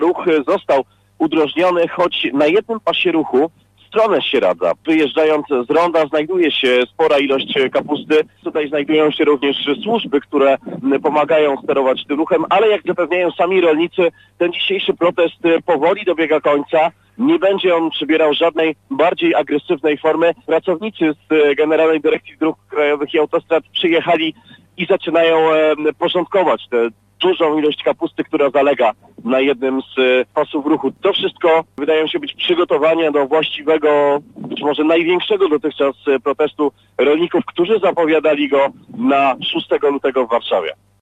Ruch został udrożniony, choć na jednym pasie ruchu w stronę Sieradza, wyjeżdżając z ronda, znajduje się spora ilość kapusty. Tutaj znajdują się również służby, które pomagają sterować tym ruchem, ale jak zapewniają sami rolnicy, ten dzisiejszy protest powoli dobiega końca. Nie będzie on przybierał żadnej bardziej agresywnej formy. Pracownicy z Generalnej Dyrekcji Dróg Krajowych i Autostrad przyjechali i zaczynają porządkować tę dużą ilość kapusty, która zalega na jednym z pasów ruchu. To wszystko wydają się być przygotowania do właściwego, być może największego dotychczas protestu rolników, którzy zapowiadali go na 6 lutego w Warszawie.